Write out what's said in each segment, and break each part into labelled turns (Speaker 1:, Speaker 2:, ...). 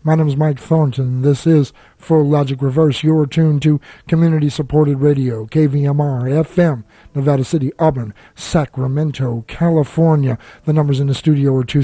Speaker 1: My name is Mike Thornton. This is Full Logic Reverse. You're tuned to community-supported radio, KVMR, FM, Nevada City, Auburn, Sacramento, California. The numbers in the studio are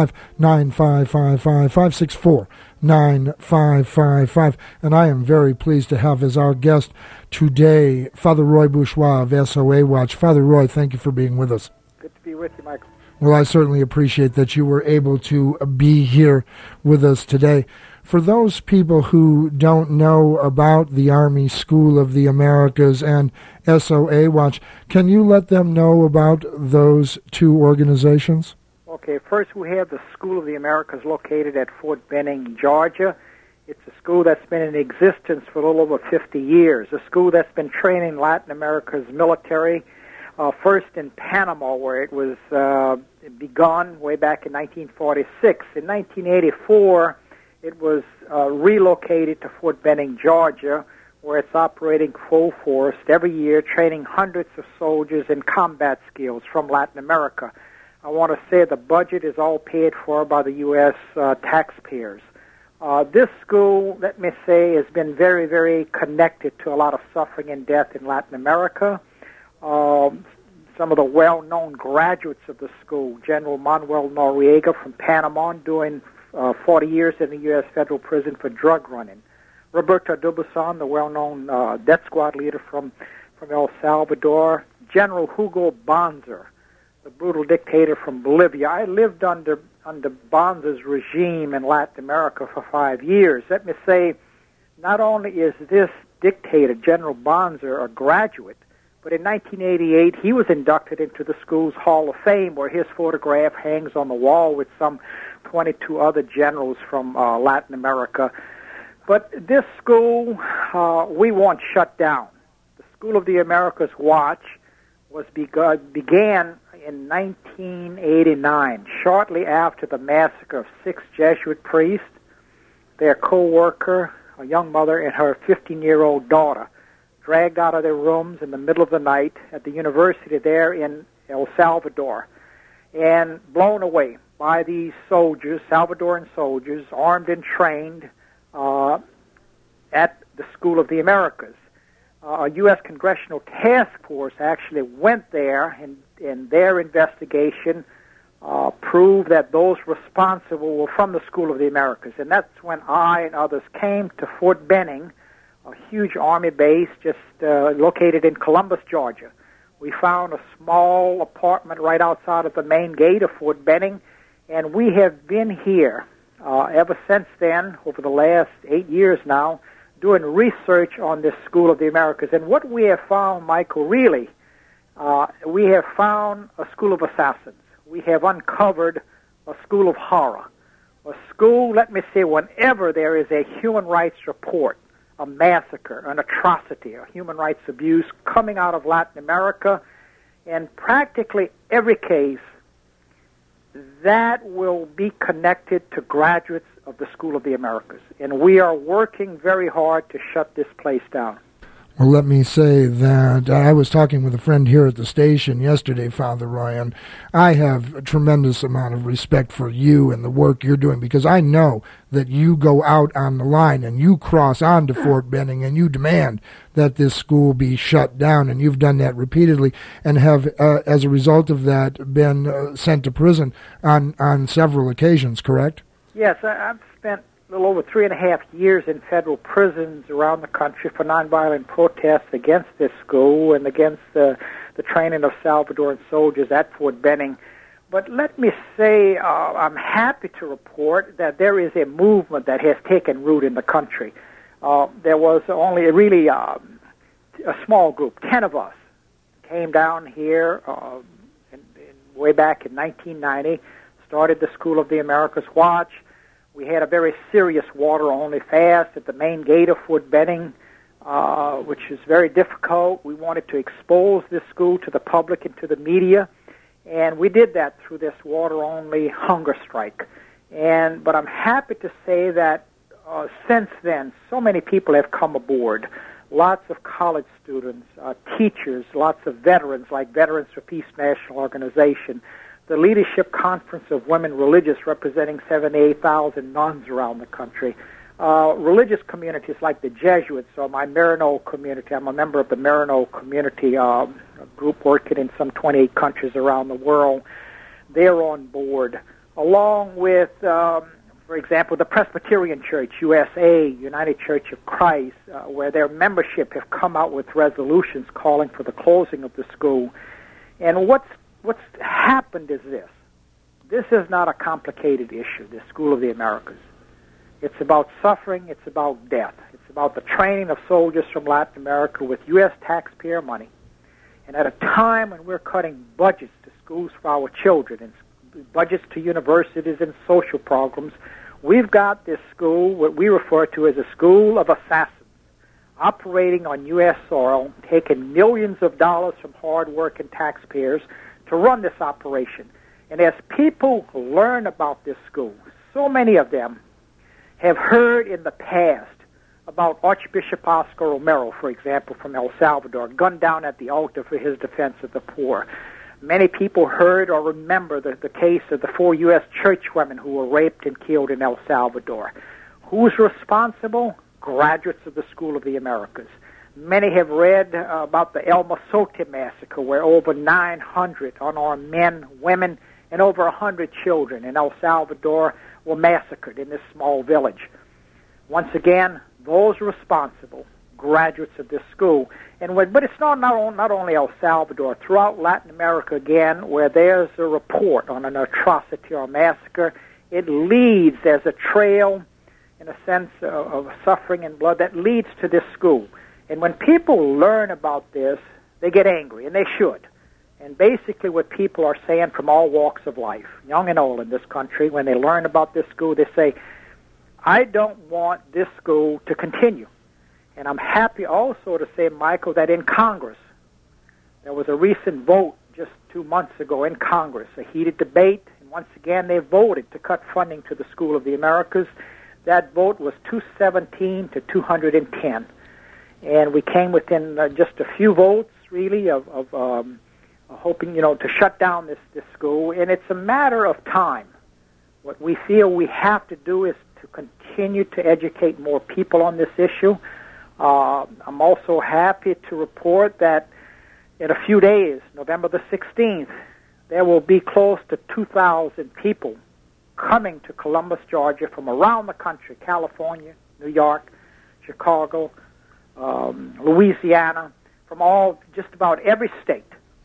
Speaker 1: 265-9555-564-9555. And I am very pleased to have as our guest today Father Roy Bourgeois of SOA Watch. Father Roy, thank you for being with us.
Speaker 2: Good to be with you, Michael.
Speaker 1: Well, I certainly appreciate that you were able to be here with us today. For those people who don't know about the Army School of the Americas and SOA Watch, can you let them know about those two organizations?
Speaker 2: Okay, first we have the School of the Americas located at Fort Benning, Georgia. It's a school that's been in existence for a little over 50 years, a school that's been training Latin America's military, first in Panama, where it was begun way back in 1946. In 1984, it was relocated to Fort Benning, Georgia, where it's operating full force every year, training hundreds of soldiers in combat skills from Latin America. I want to say the budget is all paid for by the U.S. Taxpayers. This school, let me say, has been very, very connected to a lot of suffering and death in Latin America. Some of the well-known graduates of the school, General Manuel Noriega from Panama, doing 40 years in the U.S. federal prison for drug running. Roberto Dubuisson, the well-known death squad leader from El Salvador. General Hugo Banzer, the brutal dictator from Bolivia. I lived under Banzer's regime in Latin America for 5 years. Let me say, not only is this dictator, General Banzer, a graduate, but in 1988, he was inducted into the school's Hall of Fame, where his photograph hangs on the wall with some 22 other generals from Latin America. But this school, we want shut down. The School of the Americas Watch was began in 1989, shortly after the massacre of 6 Jesuit priests, their co-worker, a young mother, and her 15-year-old daughter, dragged out of their rooms in the middle of the night at the university there in El Salvador, and blown away by these soldiers, Salvadoran soldiers, armed and trained at the School of the Americas. A U.S. Congressional Task Force actually went there, and their investigation proved that those responsible were from the School of the Americas. And that's when I and others came to Fort Benning, a huge Army base just located in Columbus, Georgia. We found a small apartment right outside of the main gate of Fort Benning, and we have been here ever since then, over the last 8 years now, doing research on this School of the Americas. And what we have found, Michael, really, we have found a school of assassins. We have uncovered a school of horror. A school, let me say, whenever there is a human rights report, a massacre, an atrocity, a human rights abuse coming out of Latin America, and practically every case, that will be connected to graduates of the School of the Americas. And we are working very hard to shut this place down.
Speaker 1: Well, let me say that I was talking with a friend here at the station yesterday, Father Roy, and I have a tremendous amount of respect for you and the work you're doing, because I know that you go out on the line and you cross onto Fort Benning and you demand that this school be shut down, and you've done that repeatedly and have, as a result of that, been sent to prison on several occasions, correct?
Speaker 2: Yes, I've spent a little over 3.5 years in federal prisons around the country for nonviolent protests against this school and against the training of Salvadoran soldiers at Fort Benning. But let me say, I'm happy to report that there is a movement that has taken root in the country. There was only really a small group, 10 of us, came down here way back in 1990, started the School of the Americas Watch. We had a very serious water-only fast at the main gate of Fort Benning, which is very difficult. We wanted to expose this school to the public and to the media, and we did that through this water-only hunger strike. But I'm happy to say that since then, so many people have come aboard. Lots of college students, teachers, lots of veterans, like Veterans for Peace National Organization, the Leadership Conference of Women Religious, representing 78,000 nuns around the country. Religious communities like the Jesuits or my Maryknoll community. I'm a member of the Maryknoll community group working in some 28 countries around the world. They're on board, along with, for example, the Presbyterian Church, USA, United Church of Christ, where their membership have come out with resolutions calling for the closing of the school. And what's happened is this. This is not a complicated issue, the School of the Americas. It's about suffering. It's about death. It's about the training of soldiers from Latin America with U.S. taxpayer money. And at a time when we're cutting budgets to schools for our children and budgets to universities and social programs, we've got this school, what we refer to as a school of assassins, operating on U.S. soil, taking millions of dollars from hard-working taxpayers to run this operation. And as people learn about this school, so many of them have heard in the past about Archbishop Oscar Romero, for example, from El Salvador, gunned down at the altar for his defense of the poor. Many people heard or remember the case of the 4 U.S. church women who were raped and killed in El Salvador. Who's responsible? Graduates of the School of the Americas. Many have read about the El Mozote massacre, where over 900 unarmed men, women, and over 100 children in El Salvador were massacred in this small village. Once again, those responsible, graduates of this school. But it's not only El Salvador. Throughout Latin America, again, where there's a report on an atrocity or massacre, it leads as a trail, in a sense, of suffering and blood that leads to this school. And when people learn about this, they get angry, and they should. And basically what people are saying from all walks of life, young and old in this country, when they learn about this school, they say, I don't want this school to continue. And I'm happy also to say, Michael, that in Congress, there was a recent vote just 2 months ago in Congress, a heated debate, and once again they voted to cut funding to the School of the Americas. That vote was 217 to 210. And we came within just a few votes, really, of hoping, to shut down this school. And it's a matter of time. What we feel we have to do is to continue to educate more people on this issue. I'm also happy to report that in a few days, November the 16th, there will be close to 2,000 people coming to Columbus, Georgia from around the country, California, New York, Chicago, Louisiana, from just about every state,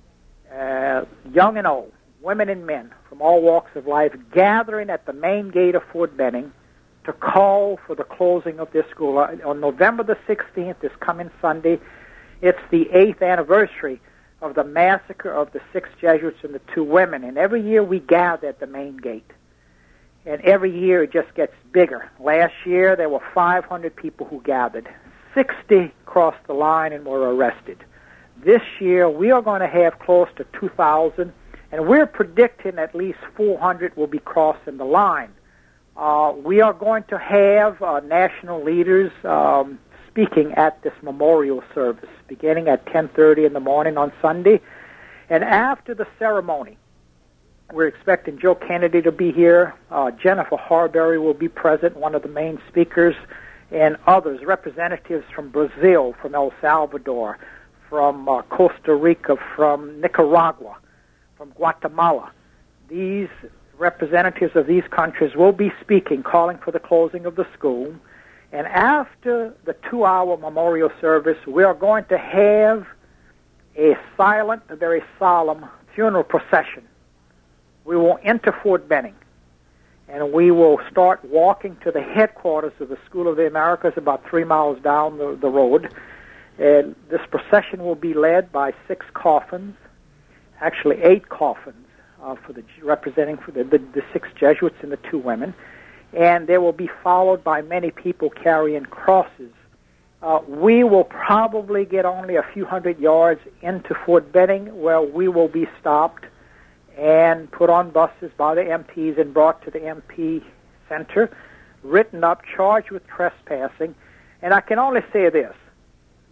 Speaker 2: young and old, women and men from all walks of life, gathering at the main gate of Fort Benning to call for the closing of this school. On November the 16th, this coming Sunday, it's the 8th anniversary of the massacre of the 6 Jesuits and the 2 women. And every year we gather at the main gate. And every year it just gets bigger. Last year there were 500 people who gathered. 60 crossed the line and were arrested. This year we are going to have close to 2,000, and we're predicting at least 400 will be crossing the line. We are going to have national leaders speaking at this memorial service, beginning at 10:30 in the morning on Sunday. And after the ceremony, we're expecting Joe Kennedy to be here. Jennifer Harberry will be present, one of the main speakers, and others, representatives from Brazil, from El Salvador, from Costa Rica, from Nicaragua, from Guatemala. These representatives of these countries will be speaking, calling for the closing of the school. And after the 2-hour memorial service, we are going to have a silent, a very solemn funeral procession. We will enter Fort Benning, and we will start walking to the headquarters of the School of the Americas, about 3 miles down the road. And this procession will be led by 6 coffins, actually 8 coffins, representing the 6 Jesuits and the 2 women. And they will be followed by many people carrying crosses. We will probably get only a few hundred yards into Fort Benning, where we will be stopped and put on buses by the MPs and brought to the MP Center, written up, charged with trespassing. And I can only say this.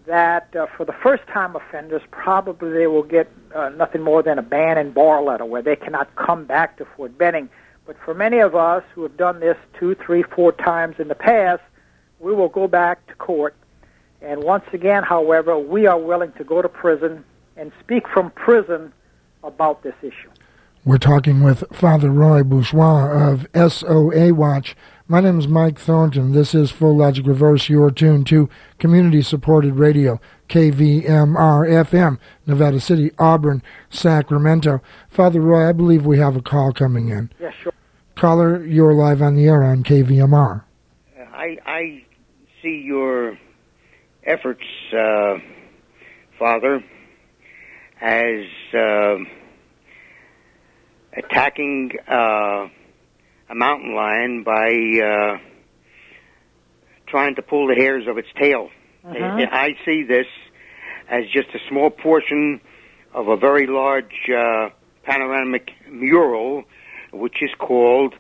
Speaker 2: that for the first-time offenders, probably they will get nothing more than a ban and bar letter where they cannot come back to Fort Benning. But for many of us who have done this 2, 3, 4 times in the past, we will go back to court. And once again, however, we are willing to go to prison and speak from prison about this issue.
Speaker 1: We're talking with Father Roy Bourgeois of SOA Watch. My name is Mike Thornton. This is Full Logic Reverse. You're tuned to community-supported radio, KVMR-FM, Nevada City, Auburn, Sacramento. Father Roy, I believe we have a call coming in.
Speaker 2: Yes, sure.
Speaker 1: Caller, you're live on the air on KVMR.
Speaker 3: I see your efforts, Father, as attacking a mountain lion by trying to pull the hairs of its tail. I see this as just a small portion of a very large panoramic mural, which is called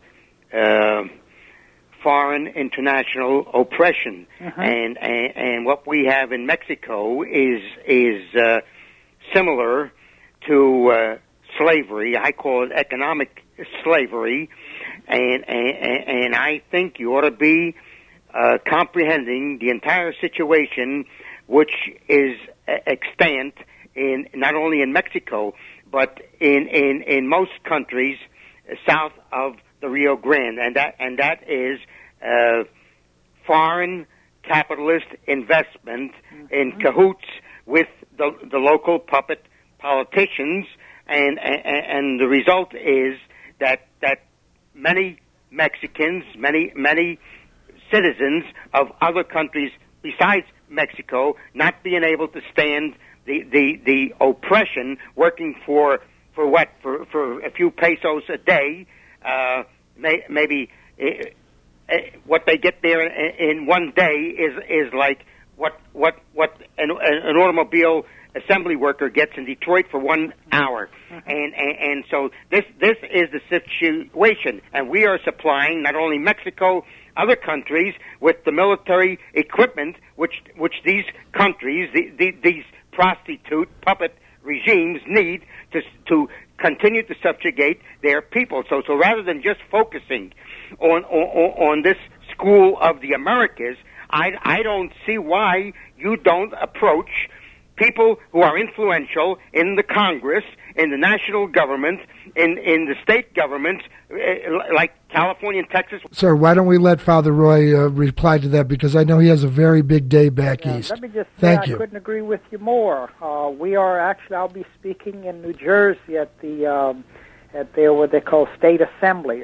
Speaker 3: foreign international oppression. And what we have in Mexico is similar to slavery. I call it economic slavery, and I think you ought to be comprehending the entire situation, which is extant in not only in Mexico but in most countries south of the Rio Grande, and that is foreign capitalist investment in cahoots with the local puppet politicians, and the result is that many Mexicans, many citizens of other countries besides Mexico, not being able to stand the oppression, working for a few pesos a day, maybe what they get there in one day is like what an automobile assembly worker gets in Detroit for 1 hour. And so this is the situation, and we are supplying not only Mexico, other countries with the military equipment which these countries, these prostitute puppet regimes need to continue to subjugate their people. So rather than just focusing on this school of the Americas, I don't see why you don't approach people who are influential in the Congress, in the national government, in the state governments, like California and Texas.
Speaker 1: Sir, why don't we let Father Roy reply to that, because I know he has a very big day back east.
Speaker 2: Let me just say I couldn't agree with you more. We are actually, I'll be speaking in New Jersey at what they call State Assembly,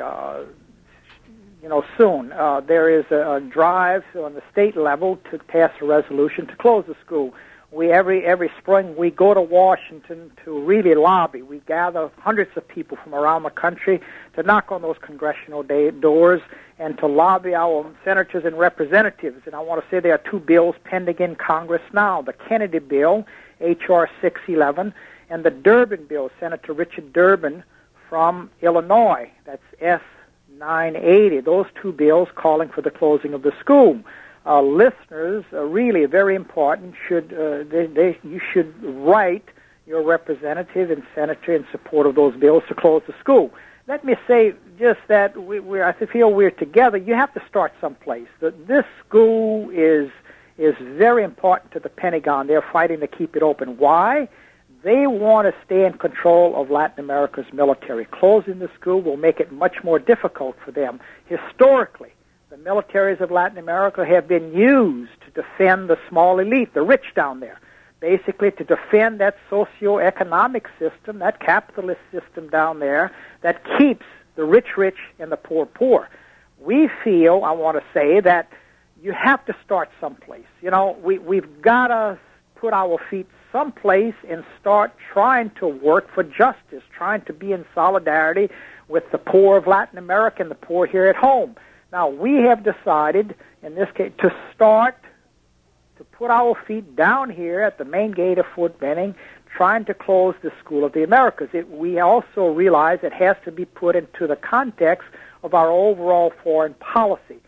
Speaker 2: soon. There is a drive on the state level to pass a resolution to close the school. We every spring we go to Washington to really lobby. We gather hundreds of people from around the country to knock on those congressional doors and to lobby our senators and representatives. And I want to say there are 2 bills pending in Congress now: the Kennedy bill, H.R. 611, and the Durbin bill, Senator Richard Durbin from Illinois. That's S. 980. Those 2 bills calling for the closing of the school. Listeners, really very important. You should write your representative and senator in support of those bills to close the school. Let me say just that I feel we're together. You have to start someplace. This school is very important to the Pentagon. They're fighting to keep it open. Why? They want to stay in control of Latin America's military. Closing the school will make it much more difficult for them. Historically, the militaries of Latin America have been used to defend the small elite, the rich down there, basically to defend that socio-economic system, that capitalist system down there that keeps the rich and the poor. We feel, I want to say, that you have to start someplace. We've got to put our feet someplace and start trying to work for justice, trying to be in solidarity with the poor of Latin America and the poor here at home. Now, we have decided, in this case, to start to put our feet down here at the main gate of Fort Benning, trying to close the School of the Americas. We also realize it has to be put into the context of our overall foreign policy.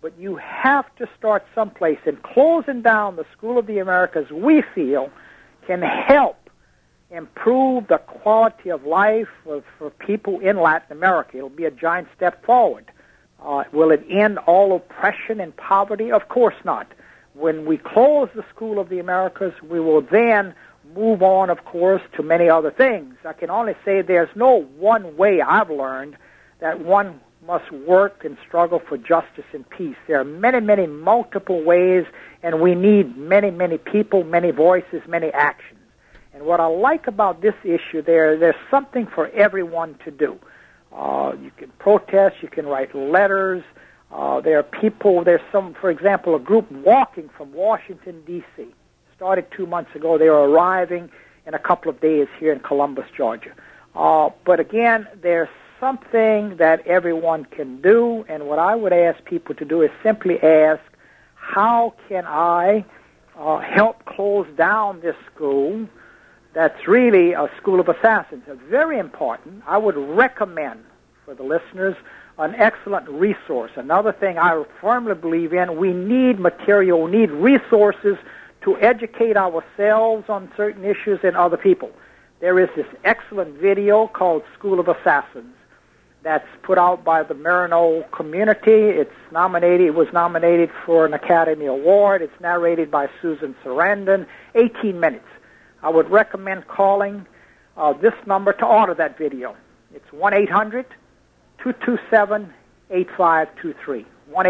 Speaker 2: but you have to start someplace. And closing down the School of the Americas, we feel, can help improve the quality of life for people in Latin America. It'll be a giant step forward. Will it end all oppression and poverty? Of course not. When we close the School of the Americas, we will then move on, of course, to many other things. I can only say there's no one way I've learned that one must work and struggle for justice and peace. There are many, many multiple ways, and we need many, many people, many voices, many actions. And what I like about this issue, there's something for everyone to do. You can protest, you can write letters. There are people, for example, a group walking from Washington, D.C. Started 2 months ago. They are arriving in a couple of days here in Columbus, Georgia. But again, there's something that everyone can do, and what I would ask people to do is simply ask, how can I help close down this school that's really a school of assassins? It's very important. I would recommend for the listeners an excellent resource. Another thing I firmly believe in, we need material, we need resources to educate ourselves on certain issues and other people. There is this excellent video called School of Assassins that's put out by the Marino community. It was nominated for an Academy Award. It's narrated by Susan Sarandon. 18 minutes. I would recommend calling this number to order that video. It's 1-800-227-8523.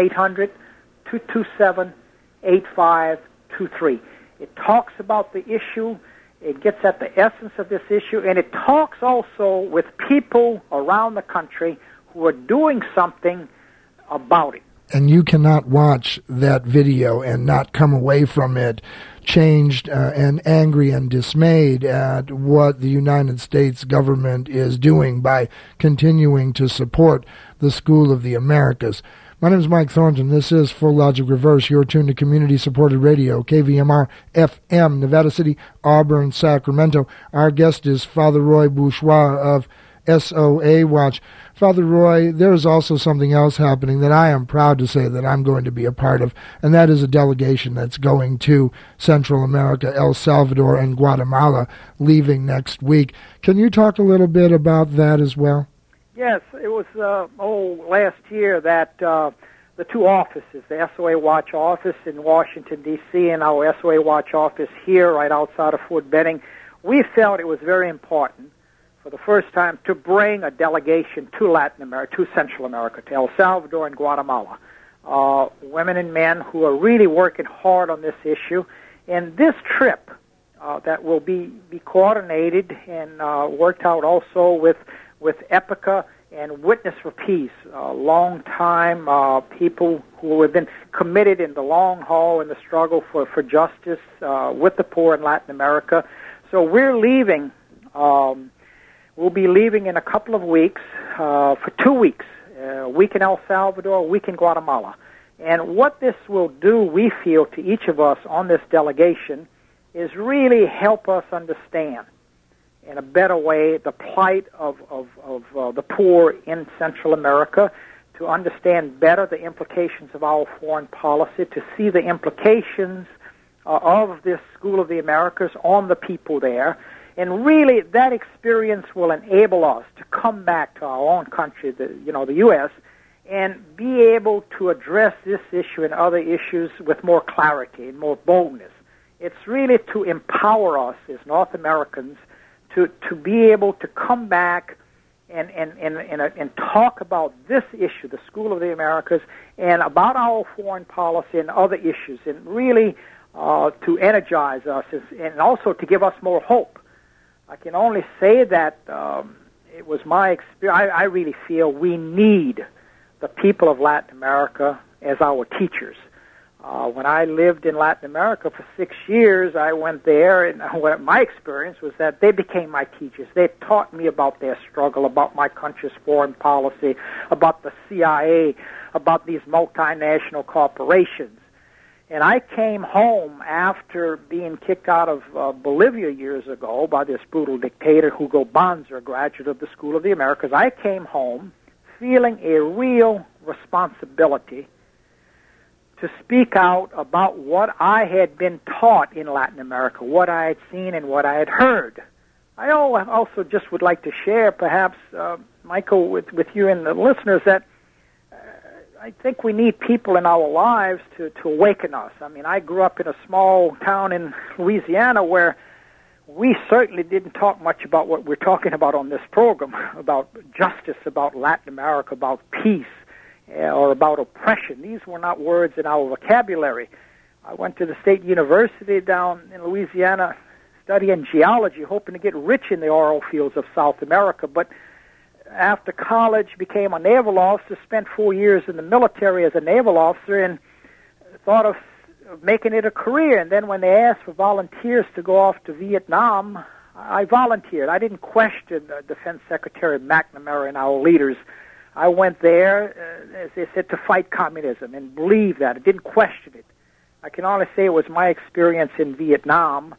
Speaker 2: 1-800-227-8523. It talks about the issue. It gets at the essence of this issue, and it talks also with people around the country who are doing something about it.
Speaker 1: And you cannot watch that video and not come away from it changed and angry and dismayed at what the United States government is doing by continuing to support the School of the Americas. My name is Mike Thornton. This is Full Logic Reverse. You're tuned to community-supported radio, KVMR FM, Nevada City, Auburn, Sacramento. Our guest is Father Roy Bourgeois of SOA Watch. Father Roy, there is also something else happening that I am proud to say that I'm going to be a part of, and that is a delegation that's going to Central America, El Salvador, and Guatemala, leaving next week. Can you talk a little bit about that as well?
Speaker 2: Yes, it was last year that the two offices, the SOA Watch office in Washington, D.C., and our SOA Watch office here right outside of Fort Benning, we felt it was very important for the first time to bring a delegation to Latin America, to Central America, to El Salvador and Guatemala. Women and men who are really working hard on this issue. And this trip that will be coordinated and worked out also with Epica and Witness for Peace, long-time people who have been committed in the long haul in the struggle for justice with the poor in Latin America. So we're leaving. We'll be leaving in a couple of weeks for 2 weeks, a week in El Salvador, a week in Guatemala. And what this will do, we feel, to each of us on this delegation is really help us understand in a better way the plight of the poor in Central America, to understand better the implications of our foreign policy, to see the implications of this School of the Americas on the people there. And really, that experience will enable us to come back to our own country, the U.S., and be able to address this issue and other issues with more clarity and more boldness. It's really to empower us as North Americans to be able to come back and talk about this issue, the School of the Americas, and about our foreign policy and other issues, and really to energize us and also to give us more hope. I can only say that it was my experience. I really feel we need the people of Latin America as our teachers. When I lived in Latin America for 6 years, I went there, and my experience was that they became my teachers. They taught me about their struggle, about my country's foreign policy, about the CIA, about these multinational corporations. And I came home after being kicked out of Bolivia years ago by this brutal dictator, Hugo Banzer, a graduate of the School of the Americas. I came home feeling a real responsibility to speak out about what I had been taught in Latin America, what I had seen and what I had heard. I also just would like to share, perhaps, Michael, with you and the listeners, that I think we need people in our lives to awaken us. I mean, I grew up in a small town in Louisiana where we certainly didn't talk much about what we're talking about on this program, about justice, about Latin America, about peace, or about oppression. These were not words in our vocabulary. I went to the State University down in Louisiana studying geology, hoping to get rich in the oil fields of South America, but after college became a naval officer, spent 4 years in the military as a naval officer, and thought of making it a career. And then when they asked for volunteers to go off to Vietnam, I volunteered. I didn't question Defense Secretary McNamara and our leaders. I went there, as they said, to fight communism and believe that. I didn't question it. I can only say it was my experience in Vietnam,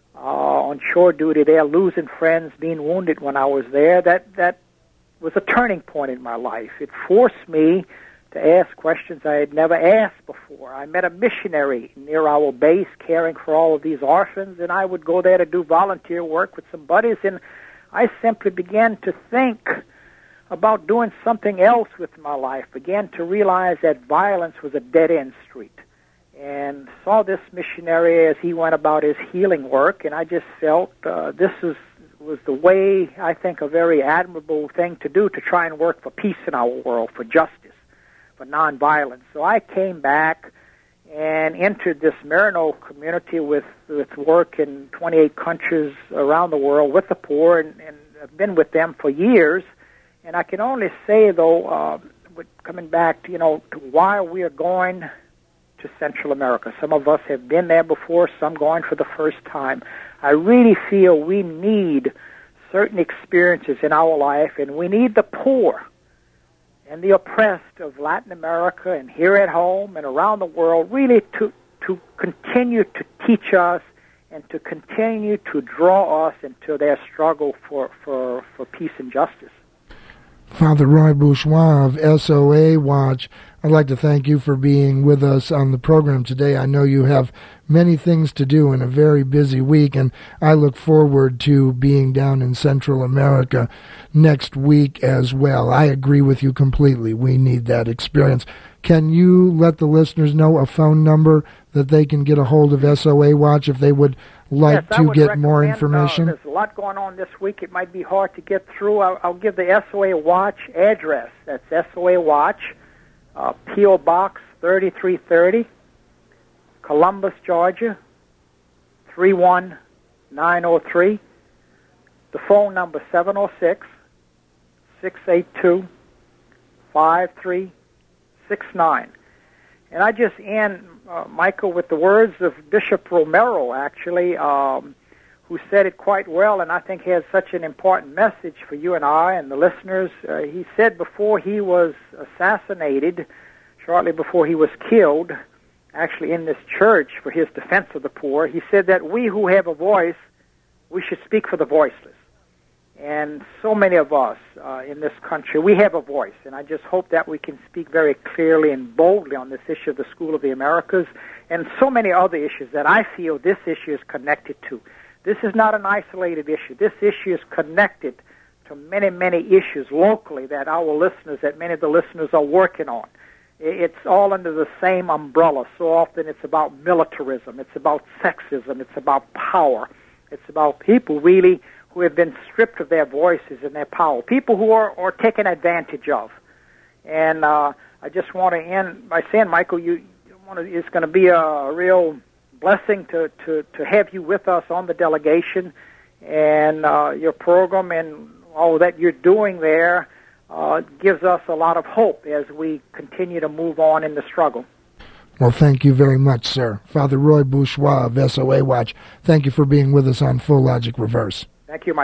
Speaker 2: on shore duty there, losing friends, being wounded when I was there, that was a turning point in my life. It forced me to ask questions I had never asked before. I met a missionary near our base caring for all of these orphans, and I would go there to do volunteer work with some buddies, and I simply began to think about doing something else with my life, began to realize that violence was a dead-end street, and saw this missionary as he went about his healing work, and I just felt this was the way, I think, a very admirable thing to do, to try and work for peace in our world, for justice, for nonviolence. So I came back and entered this Marino community with work in 28 countries around the world with the poor, and I've been with them for years. And I can only say, though, coming back to why we are going to Central America. Some of us have been there before, some going for the first time. I really feel we need certain experiences in our life, and we need the poor and the oppressed of Latin America and here at home and around the world really to continue to teach us and to continue to draw us into their struggle for peace and justice.
Speaker 1: Father Roy Bourgeois of SOA Watch, I'd like to thank you for being with us on the program today. I know you have many things to do in a very busy week, and I look forward to being down in Central America next week as well. I agree with you completely. We need that experience. Can you let the listeners know a phone number that they can get a hold of SOA Watch if they would like to get more information?
Speaker 2: There's a lot going on this week. It might be hard to get through. I'll give the SOA Watch address. That's SOA Watch, P.O. Box 3330, Columbus, Georgia, 31903. The phone number 706-682-5369. And I just end, Michael, with the words of Bishop Romero, actually, who said it quite well, and I think has such an important message for you and I and the listeners. He said before he was assassinated, shortly before he was killed, actually in this church for his defense of the poor, he said that we who have a voice, we should speak for the voiceless. And so many of us in this country, we have a voice, and I just hope that we can speak very clearly and boldly on this issue of the School of the Americas and so many other issues that I feel this issue is connected to. This is not an isolated issue. This issue is connected to many, many issues locally that many of the listeners are working on. It's all under the same umbrella. So often it's about militarism, it's about sexism, it's about power, it's about people really who have been stripped of their voices and their power, people who are taken advantage of. And I just want to end by saying, Michael, it's going to be a real blessing to have you with us on the delegation, and your program and all that you're doing there gives us a lot of hope as we continue to move on in the struggle.
Speaker 1: Well, thank you very much, sir. Father Roy Bourgeois of SOA Watch, thank you for being with us on Full Logic Reverse.
Speaker 2: Thank you, Mike.